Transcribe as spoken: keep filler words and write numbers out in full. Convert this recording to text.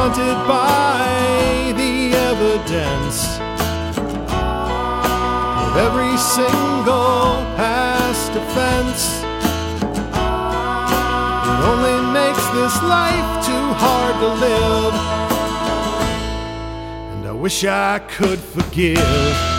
confronted by the evidence of every single past offense. It only makes this life too hard to live, and I wish I could forgive.